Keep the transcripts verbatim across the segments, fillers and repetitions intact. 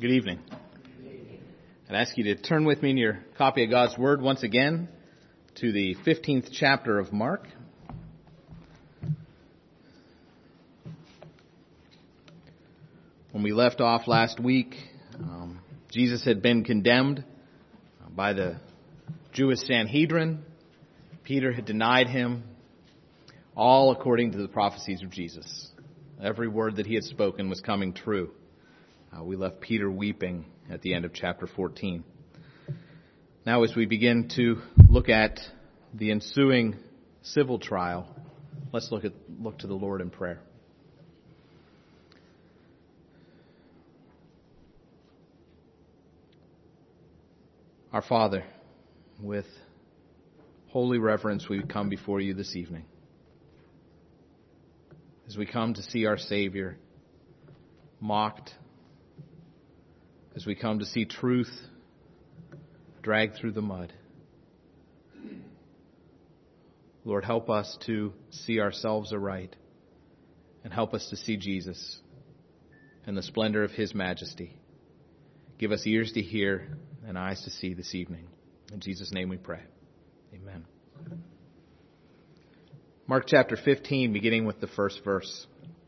Good evening. I'd ask you to turn with me in your copy of God's Word once again to the fifteenth chapter of Mark. When we left off last week, um, Jesus had been condemned by the Jewish Sanhedrin. Peter had denied him, all according to the prophecies of Jesus. Every word that he had spoken was coming true. Uh, we left Peter weeping at the end of chapter fourteen. Now as we begin to look at the ensuing civil trial, let's look at look to the Lord in prayer. Our Father, with holy reverence we come before you this evening. As we come to see our Savior mocked, as we come to see truth dragged through the mud. Lord, help us to see ourselves aright, and help us to see Jesus and the splendor of His majesty. Give us ears to hear and eyes to see this evening. In Jesus' name we pray. Amen. Mark chapter fifteen, beginning with the first verse.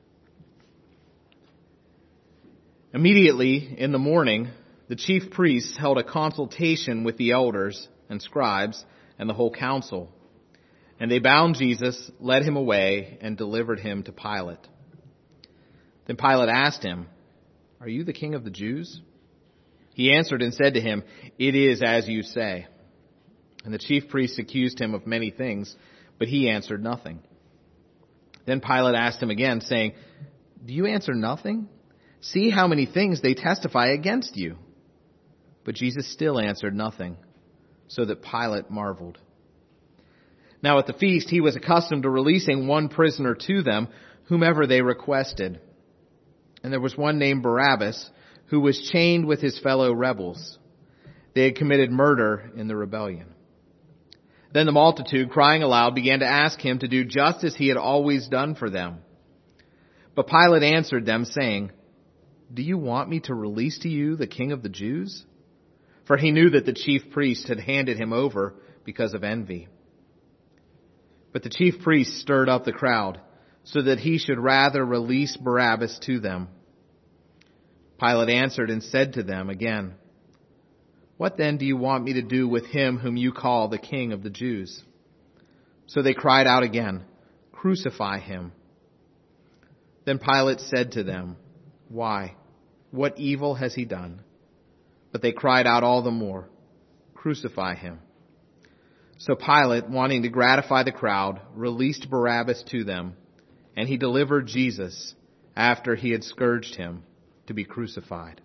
Immediately in the morning, the chief priests held a consultation with the elders and scribes and the whole council. And they bound Jesus, led him away, and delivered him to Pilate. Then Pilate asked him, "Are you the king of the Jews?" He answered and said to him, "It is as you say." And the chief priests accused him of many things, but he answered nothing. Then Pilate asked him again, saying, "Do you answer nothing? See how many things they testify against you." But Jesus still answered nothing, so that Pilate marveled. Now at the feast he was accustomed to releasing one prisoner to them, whomever they requested. And there was one named Barabbas, who was chained with his fellow rebels. They had committed murder in the rebellion. Then the multitude, crying aloud, began to ask him to do just as he had always done for them. But Pilate answered them, saying, "Do you want me to release to you the king of the Jews?" For he knew that the chief priests had handed him over because of envy. But the chief priests stirred up the crowd, so that he should rather release Barabbas to them. Pilate answered and said to them again, "What then do you want me to do with him whom you call the king of the Jews?" So they cried out again, "Crucify him." Then Pilate said to them, "Why? What evil has he done?" But they cried out all the more, "Crucify him." So Pilate, wanting to gratify the crowd, released Barabbas to them, and he delivered Jesus, after he had scourged him, to be crucified.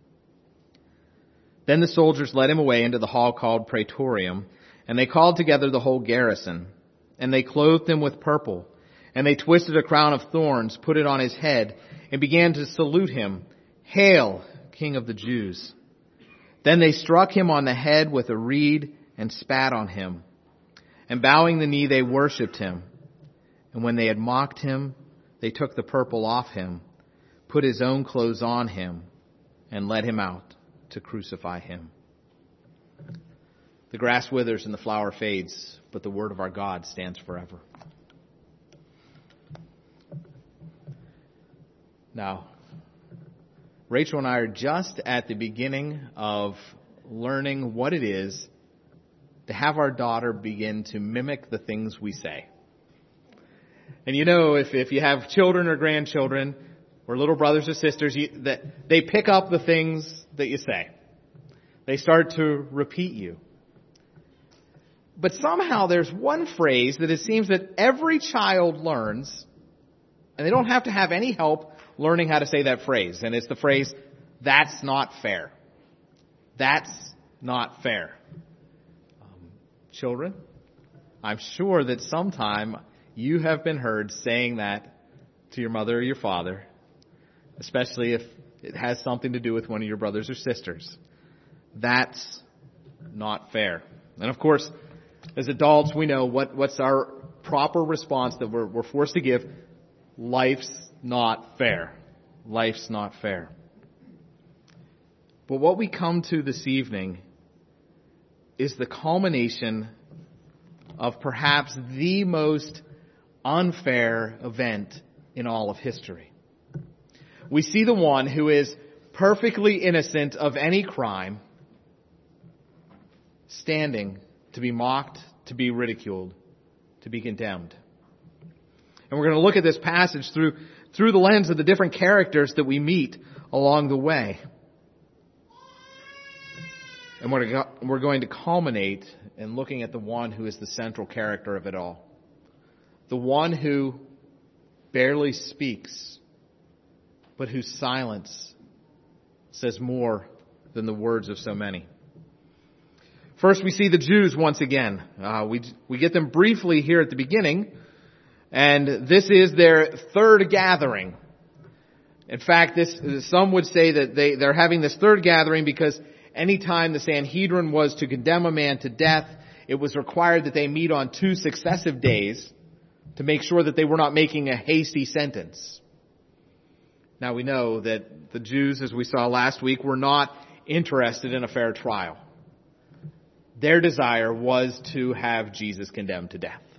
Then the soldiers led him away into the hall called Praetorium, and they called together the whole garrison. And they clothed him with purple, and they twisted a crown of thorns, put it on his head, and began to salute him, "Hail, King of the Jews!" Then they struck him on the head with a reed and spat on him. And bowing the knee, they worshipped him. And when they had mocked him, they took the purple off him, put his own clothes on him, and led him out to crucify him. The grass withers and the flower fades, but the word of our God stands forever. Now, Rachel and I are just at the beginning of learning what it is to have our daughter begin to mimic the things we say. And you know, if, if you have children or grandchildren or little brothers or sisters, you, that they pick up the things that you say. They start to repeat you. But somehow there's one phrase that it seems that every child learns, and they don't have to have any help learning how to say that phrase. And it's the phrase, "That's not fair." That's not fair. Um, children, I'm sure that sometime you have been heard saying that to your mother or your father, especially if it has something to do with one of your brothers or sisters. That's not fair. And of course, as adults, we know what, what's our proper response that we're, we're forced to give. Life's not fair. Life's not fair. But what we come to this evening is the culmination of perhaps the most unfair event in all of history. We see the one who is perfectly innocent of any crime standing to be mocked, to be ridiculed, to be condemned. And we're going to look at this passage through through the lens of the different characters that we meet along the way. And we're, we're going to culminate in looking at the one who is the central character of it all. The one who barely speaks, but whose silence says more than the words of so many. First, we see the Jews once again. Uh, we we get them briefly here at the beginning, and this is their third gathering. In fact, this some would say that they they're having this third gathering because anytime the Sanhedrin was to condemn a man to death, it was required that they meet on two successive days to make sure that they were not making a hasty sentence. Now we know that the Jews, as we saw last week, were not interested in a fair trial. Their desire was to have Jesus condemned to death.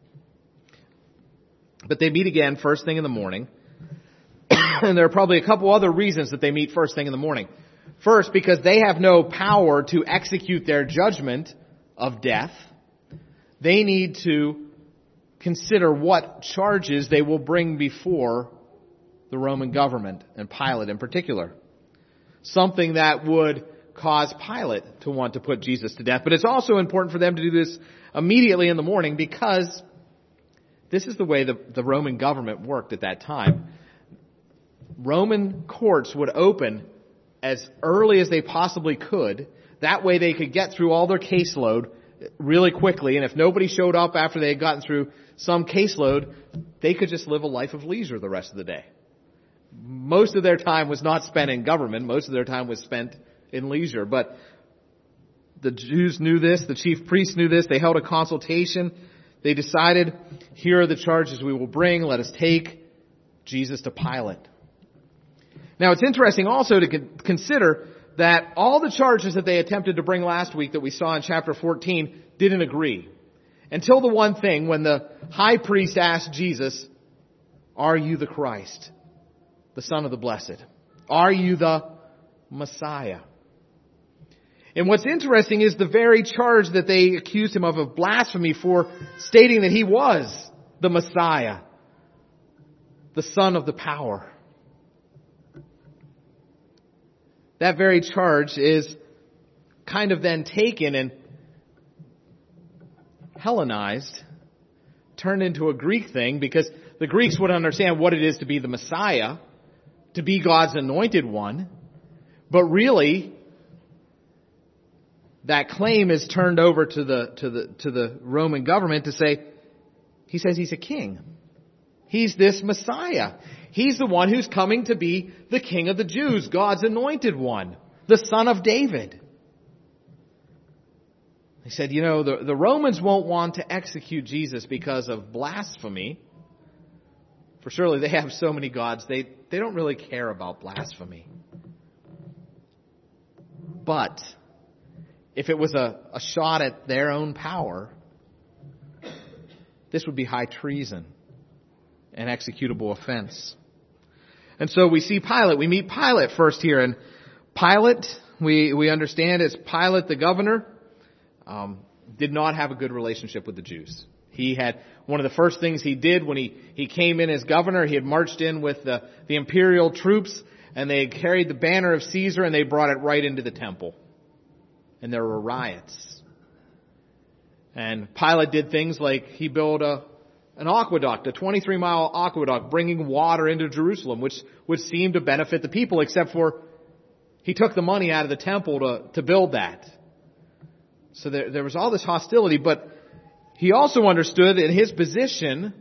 But they meet again first thing in the morning. And there are probably a couple other reasons that they meet first thing in the morning. First, because they have no power to execute their judgment of death. They need to consider what charges they will bring before the Roman government, and Pilate in particular. Something that would cause Pilate to want to put Jesus to death. But it's also important for them to do this immediately in the morning because this is the way the, the Roman government worked at that time. Roman courts would open as early as they possibly could. That way they could get through all their caseload really quickly. And if nobody showed up after they had gotten through some caseload, they could just live a life of leisure the rest of the day. Most of their time was not spent in government. Most of their time was spent in leisure. But the Jews knew this. The chief priests knew this. They held a consultation. They decided, here are the charges we will bring. Let us take Jesus to Pilate. Now, it's interesting also to consider that all the charges that they attempted to bring last week that we saw in chapter fourteen didn't agree. Until the one thing, when the high priest asked Jesus, "Are you the Christ, the Son of the Blessed? Are you the Messiah?" And what's interesting is the very charge that they accused him of, of blasphemy for stating that he was the Messiah, the Son of the Power. That very charge is kind of then taken and Hellenized, turned into a Greek thing, because the Greeks would understand what it is to be the Messiah, to be God's anointed one. But really, that claim is turned over to the to the to the Roman government to say, he says he's a king. He's this Messiah. He's the one who's coming to be the King of the Jews, God's anointed one, the Son of David. He said, you know, the, the Romans won't want to execute Jesus because of blasphemy. For surely they have so many gods, they, they don't really care about blasphemy. But if it was a, a shot at their own power, this would be high treason, an executable offense. And so we see Pilate. We meet Pilate first here. And Pilate, we, we understand, is Pilate the governor, um, did not have a good relationship with the Jews. He had, one of the first things he did when he, he came in as governor, he had marched in with the, the imperial troops, and they had carried the banner of Caesar, and they brought it right into the temple. And there were riots. And Pilate did things like he built a an aqueduct, a twenty-three mile aqueduct, bringing water into Jerusalem, which would seem to benefit the people, except for he took the money out of the temple to, to build that. So there, there was all this hostility, but he also understood in his position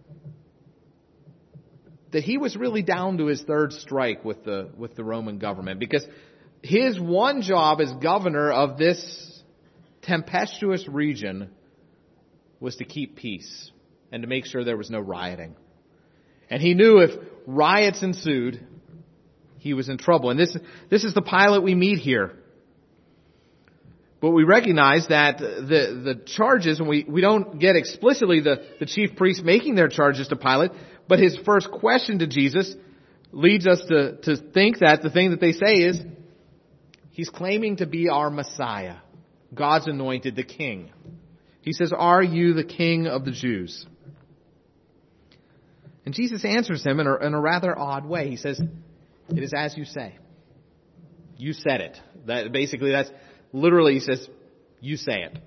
that he was really down to his third strike with the, with the Roman government, because his one job as governor of this tempestuous region was to keep peace and to make sure there was no rioting. And he knew if riots ensued, he was in trouble. And this, this is the Pilate we meet here. But we recognize that the, the charges, and we, we don't get explicitly the, the chief priests making their charges to Pilate, but his first question to Jesus leads us to, to think that the thing that they say is, he's claiming to be our Messiah, God's anointed, the King. He says, "Are you the King of the Jews?" And Jesus answers him in a, in a rather odd way. He says, "It is as you say. You said it." That basically, that's literally, he says, "You say it."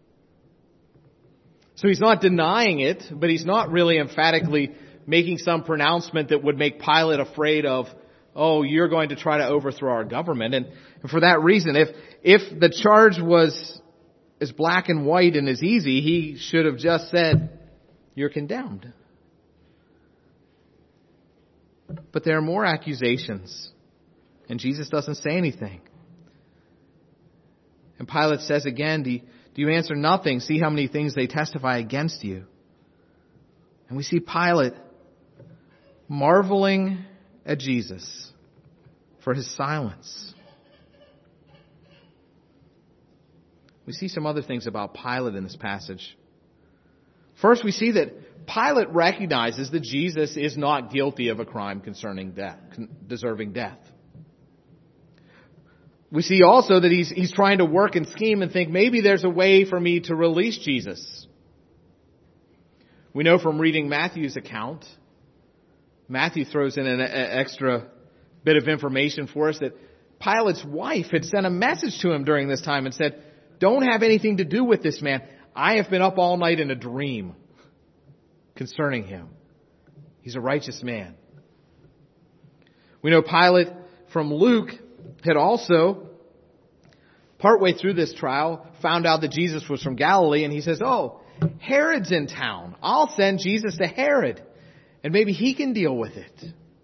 So he's not denying it, but he's not really emphatically making some pronouncement that would make Pilate afraid of, oh, you're going to try to overthrow our government. And for that reason, if if the charge was as black and white and as easy, he should have just said, "You're condemned." But there are more accusations, and Jesus doesn't say anything. And Pilate says again, do you, do you answer nothing? See how many things they testify against you. And we see Pilate marveling at Jesus for his silence. We see some other things about Pilate in this passage. First, we see that Pilate recognizes that Jesus is not guilty of a crime concerning death, deserving death. We see also that he's, he's trying to work and scheme and think, maybe there's a way for me to release Jesus. We know from reading Matthew's account, Matthew throws in an extra bit of information for us that Pilate's wife had sent a message to him during this time and said, "Don't have anything to do with this man. I have been up all night in a dream concerning him. He's a righteous man." We know Pilate from Luke had also, partway through this trial, found out that Jesus was from Galilee, and he says, "Oh, Herod's in town. I'll send Jesus to Herod, and maybe he can deal with it."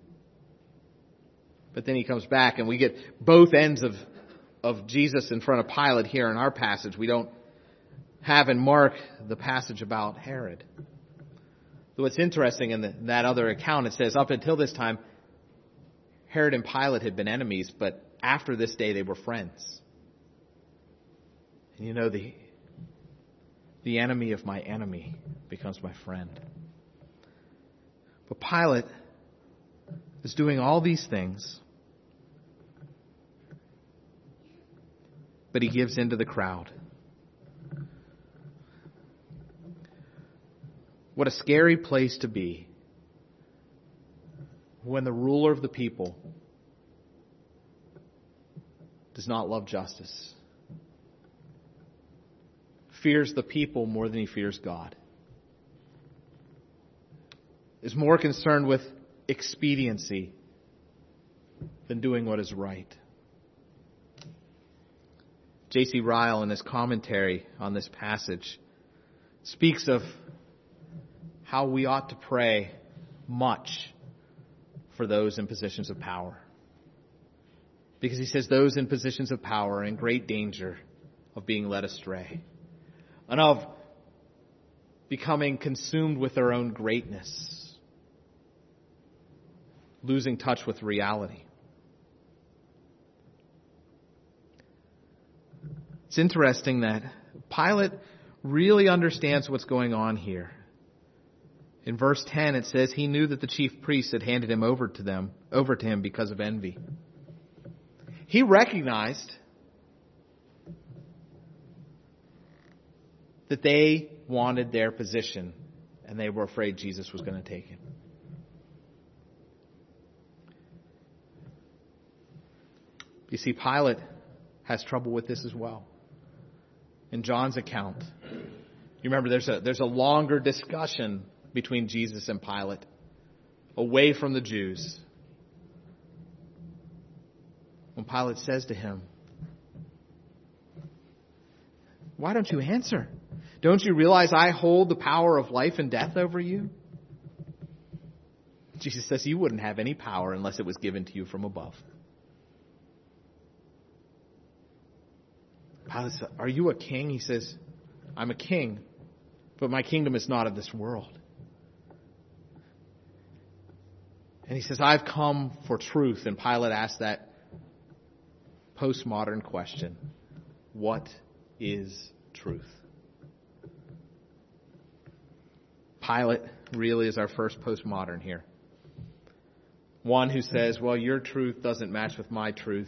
But then he comes back, and we get both ends of, of Jesus in front of Pilate here in our passage. We don't have in Mark the passage about Herod. Though it's interesting in, the, in that other account, it says up until this time, Herod and Pilate had been enemies, but after this day they were friends. And you know, the, the enemy of my enemy becomes my friend. But Pilate is doing all these things, but he gives in to the crowd. What a scary place to be when the ruler of the people does not love justice, fears the people more than he fears God, is more concerned with expediency than doing what is right. J C Ryle, in his commentary on this passage, speaks of how we ought to pray much for those in positions of power. Because he says those in positions of power are in great danger of being led astray and of becoming consumed with their own greatness, losing touch with reality. It's interesting that Pilate really understands what's going on here. In verse ten, it says he knew that the chief priests had handed him over to them, over to him because of envy. He recognized that they wanted their position and they were afraid Jesus was going to take it. You see, Pilate has trouble with this as well. In John's account, you remember there's a there's a longer discussion between Jesus and Pilate, away from the Jews. When Pilate says to him, "Why don't you answer? Don't you realize I hold the power of life and death over you?" Jesus says you wouldn't have any power unless it was given to you from above. Pilate says, "Are you a king?" He says, "I'm a king, but my kingdom is not of this world." And he says, I've come for truth. And Pilate asked that postmodern question. What is truth? Pilate really is our first postmodern here. One who says, well, your truth doesn't match with my truth.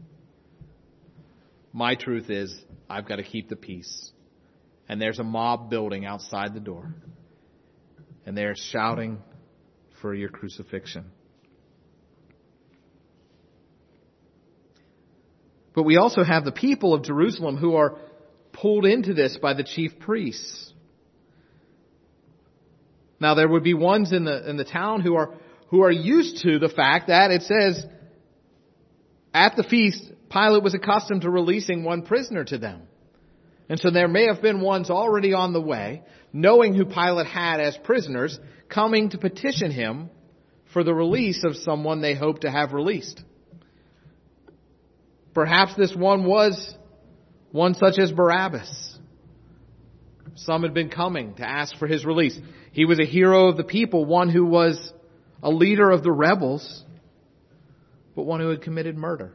My truth is, I've got to keep the peace. And there's a mob building outside the door. And they're shouting for your crucifixion. But we also have the people of Jerusalem who are pulled into this by the chief priests. Now there would be ones in the in the town who are who are used to the fact that it says at the feast Pilate was accustomed to releasing one prisoner to them. And so there may have been ones already on the way, knowing who Pilate had as prisoners, coming to petition him for the release of someone they hoped to have released. Perhaps this one was one such as Barabbas. Some had been coming to ask for his release. He was a hero of the people, one who was a leader of the rebels, but one who had committed murder.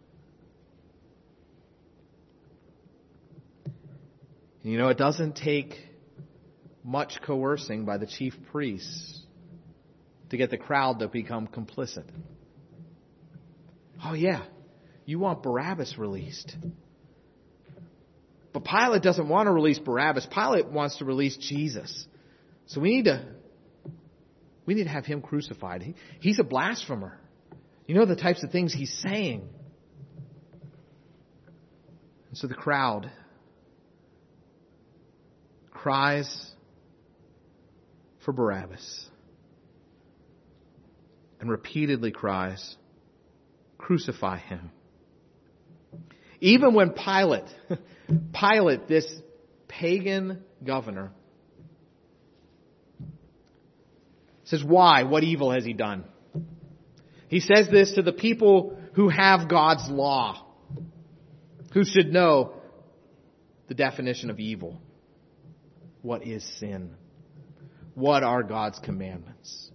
You know, it doesn't take much coercing by the chief priests to get the crowd to become complicit. Oh yeah, you want Barabbas released. But Pilate doesn't want to release Barabbas. Pilate wants to release Jesus. So we need to we need to have him crucified. He, he's a blasphemer. You know the types of things he's saying. And so the crowd cries for Barabbas and repeatedly cries, crucify him. Even when Pilate, Pilate, this pagan governor, says, why? What evil has he done? He says this to the people who have God's law, who should know the definition of evil. What is sin? What are God's commandments?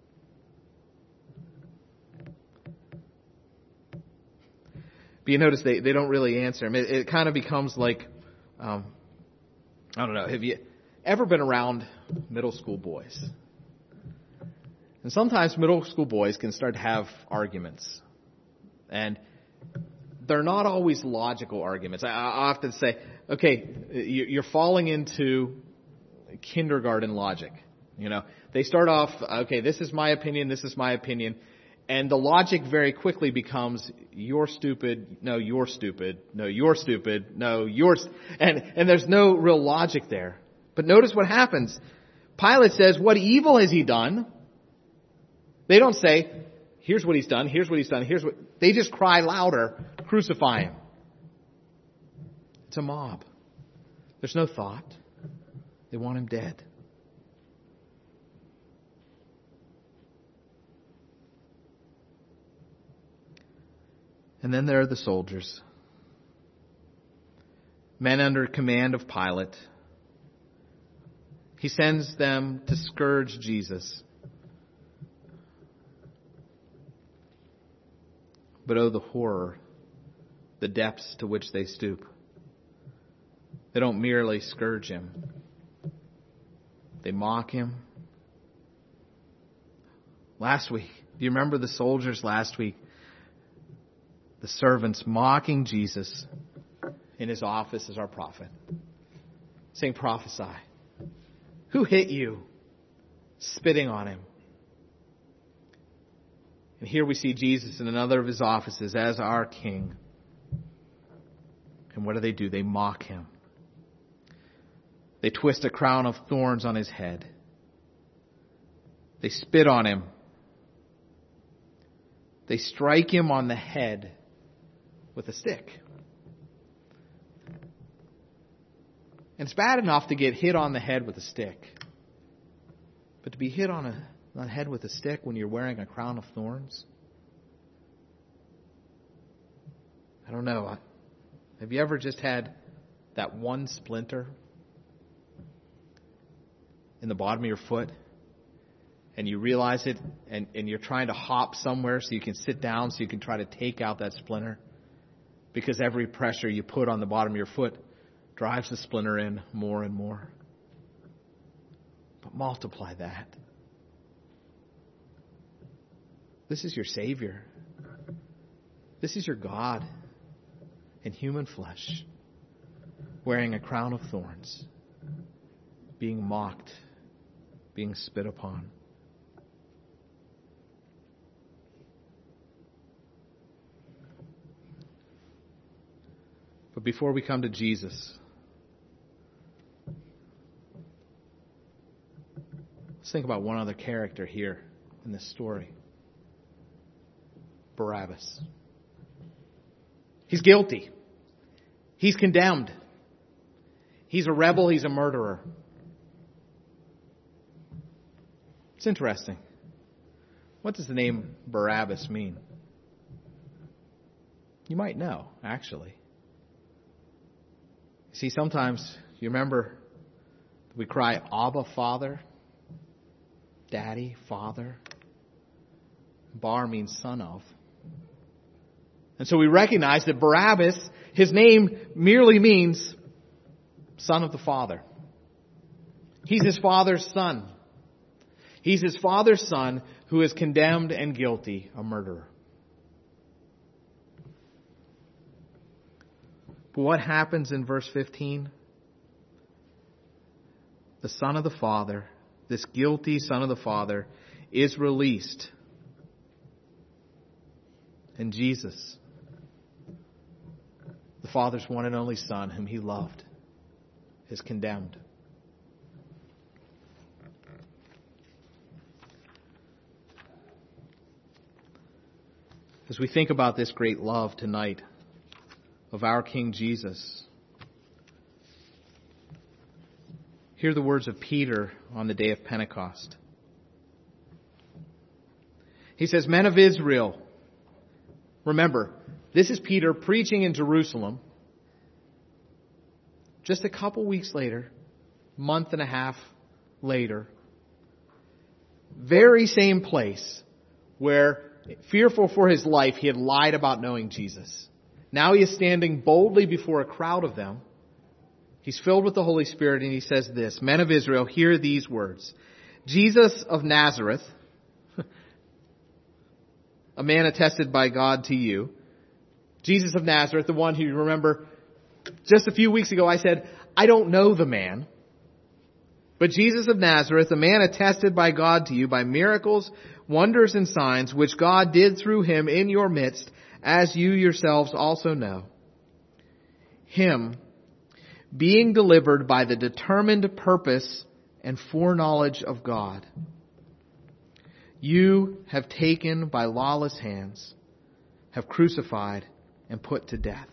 But you notice they, they don't really answer him. It, it kind of becomes like, um, I don't know, have you ever been around middle school boys? And sometimes middle school boys can start to have arguments. And they're not always logical arguments. I, I often say, okay, you're falling into kindergarten logic. You know, they start off, okay, this is my opinion, this is my opinion. And the logic very quickly becomes, you're stupid, no, you're stupid, no, you're stupid, no, you're... And, and there's no real logic there. But notice what happens. Pilate says, what evil has he done? They don't say, here's what he's done, here's what he's done, here's what... They just cry louder, crucify him. It's a mob. There's no thought. They want him dead. And then there are the soldiers. Men under command of Pilate. He sends them to scourge Jesus. But oh, the horror, the depths to which they stoop. They don't merely scourge him. They mock him. Last week, do you remember the soldiers last week? The servants mocking Jesus in his office as our prophet, saying, prophesy. Who hit you? Spitting on him. And here we see Jesus in another of his offices as our king. And what do they do? They mock him. They twist a crown of thorns on his head. They spit on him. They strike him on the head with a stick. And it's bad enough to get hit on the head with a stick. But to be hit on a on the head with a stick when you're wearing a crown of thorns? I don't know. Have you ever just had that one splinter in the bottom of your foot? and you realize it, and, and you're trying to hop somewhere so you can sit down so you can try to take out that splinter. Because every pressure you put on the bottom of your foot drives the splinter in more and more. But multiply that. This is your Savior. This is your God in human flesh, wearing a crown of thorns, being mocked, being spit upon. But before we come to Jesus, let's think about one other character here in this story. Barabbas. He's guilty. He's condemned. He's a rebel. He's a murderer. It's interesting. What does the name Barabbas mean? You might know, actually. See, sometimes you remember we cry, Abba, Father, Daddy, Father. Bar means son of. And so we recognize that Barabbas, his name merely means son of the Father. He's his father's son. He's his father's son who is condemned and guilty, a murderer. But what happens in verse fifteen? The son of the Father, this guilty son of the Father, is released. And Jesus, the Father's one and only Son, whom He loved, is condemned. As we think about this great love tonight of our King Jesus, hear the words of Peter on the day of Pentecost. He says, "Men of Israel," remember, this is Peter preaching in Jerusalem. Just a couple weeks later, month and a half later, very same place where, fearful for his life, he had lied about knowing Jesus. Now he is standing boldly before a crowd of them. He's filled with the Holy Spirit, and he says this, "Men of Israel, hear these words. Jesus of Nazareth, a man attested by God to you." Jesus of Nazareth, the one who, you remember, just a few weeks ago I said, I don't know the man. But Jesus of Nazareth, a man attested by God to you by miracles, wonders, and signs, which God did through him in your midst, as you yourselves also know. Him, being delivered by the determined purpose and foreknowledge of God, you have taken by lawless hands, have crucified and put to death.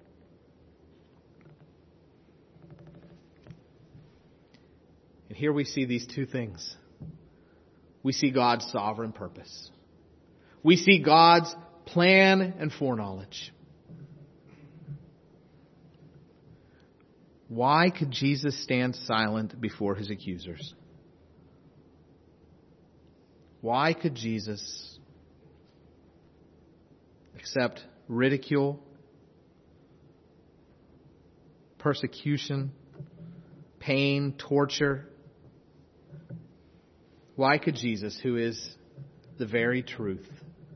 And here we see these two things. We see God's sovereign purpose. We see God's plan and foreknowledge. Why could Jesus stand silent before his accusers? Why could Jesus accept ridicule, persecution, pain, torture? Why could Jesus, who is the very truth,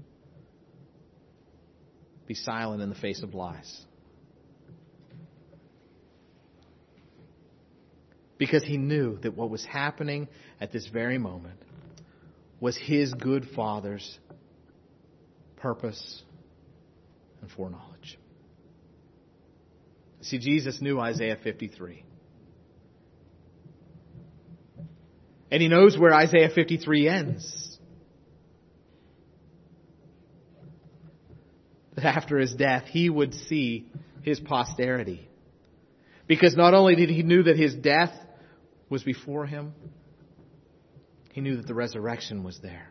be silent in the face of lies? Because he knew that what was happening at this very moment was his good Father's purpose and foreknowledge. See, Jesus knew Isaiah fifty-three. And he knows where Isaiah fifty-three ends. That after his death, he would see his posterity. Because not only did he knew that his death was before him, he knew that the resurrection was there.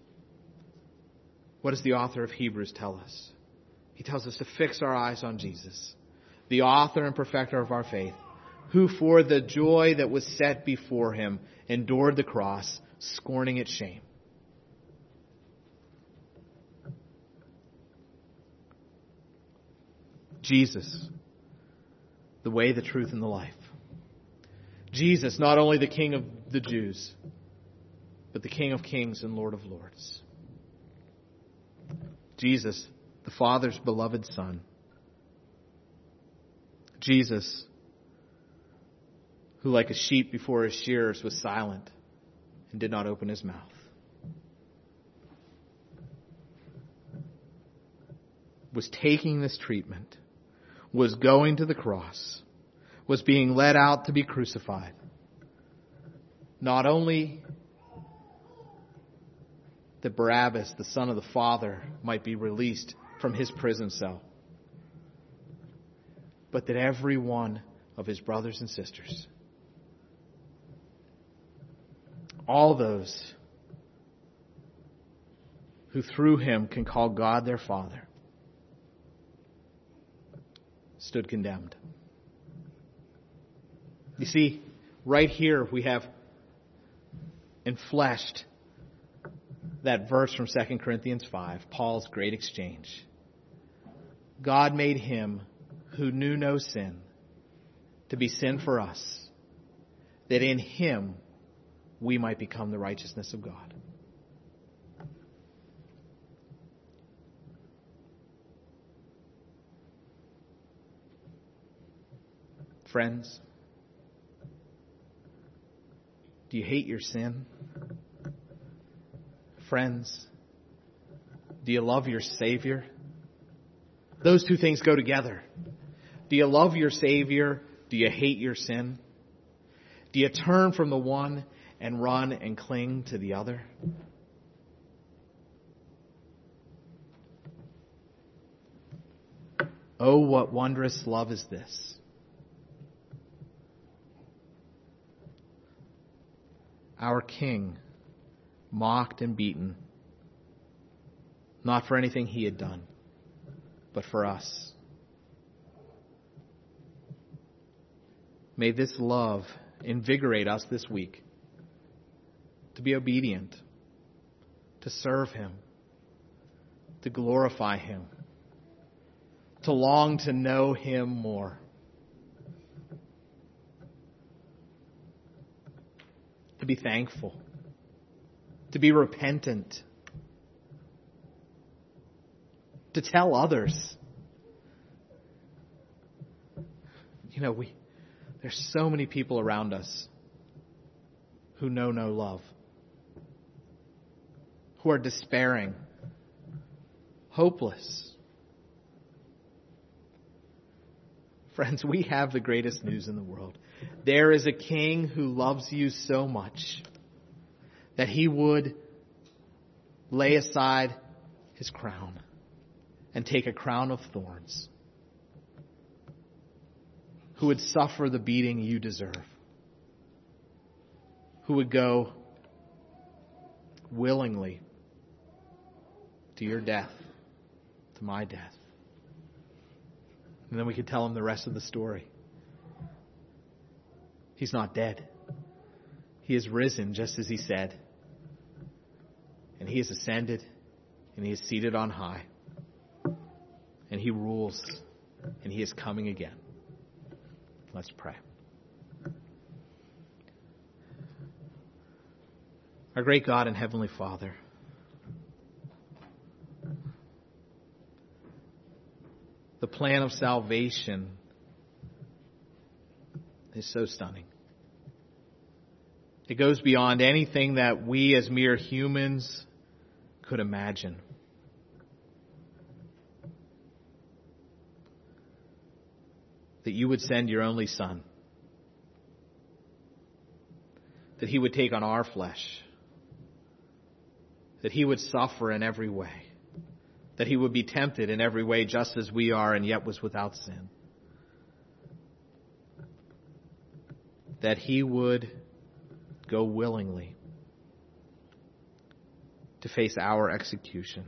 What does the author of Hebrews tell us? He tells us to fix our eyes on Jesus, the author and perfecter of our faith, who for the joy that was set before him endured the cross, scorning its shame. Jesus, the way, the truth, and the life. Jesus, not only the King of the Jews, but the King of kings and Lord of lords. Jesus, the Father's beloved Son. Jesus, who like a sheep before his shearers was silent and did not open his mouth. Was taking this treatment, was going to the cross, was being led out to be crucified. Not only that Barabbas, the son of the Father, might be released from his prison cell, but that every one of his brothers and sisters, all those who through him can call God their Father, stood condemned. You see, right here we have enfleshed that verse from Second Corinthians five, Paul's great exchange. God made him who knew no sin to be sin for us, that in him we might become the righteousness of God. Friends, do you hate your sin? Friends, do you love your Savior? Those two things go together. Do you love your Savior? Do you hate your sin? Do you turn from the one and run and cling to the other? Oh, what wondrous love is this! Our King, mocked and beaten, not for anything he had done, but for us. May this love invigorate us this week to be obedient, to serve him, to glorify him, to long to know him more. To be thankful, to be repentant, to tell others. You know, we there's so many people around us who know no love, who are despairing, hopeless. Friends, we have the greatest news in the world. There is a King who loves you so much that he would lay aside his crown and take a crown of thorns, who would suffer the beating you deserve, who would go willingly to your death, to my death. And then we could tell him the rest of the story. He's not dead. He is risen just as he said. And he has ascended and he is seated on high. And he rules and he is coming again. Let's pray. Our great God and Heavenly Father, the plan of salvation is so stunning. It goes beyond anything that we as mere humans could imagine. That you would send your only Son. That he would take on our flesh. That he would suffer in every way. That he would be tempted in every way just as we are and yet was without sin. That he would go willingly to face our execution.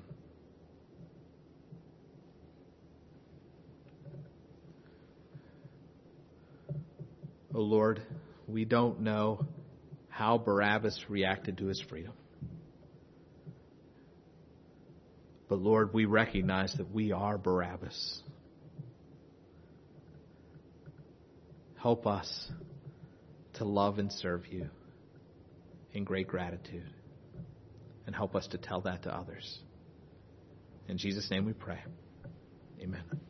O Lord, we don't know how Barabbas reacted to his freedom. But Lord, we recognize that we are Barabbas. Help us to love and serve you in great gratitude. And help us to tell that to others. In Jesus' name we pray. Amen.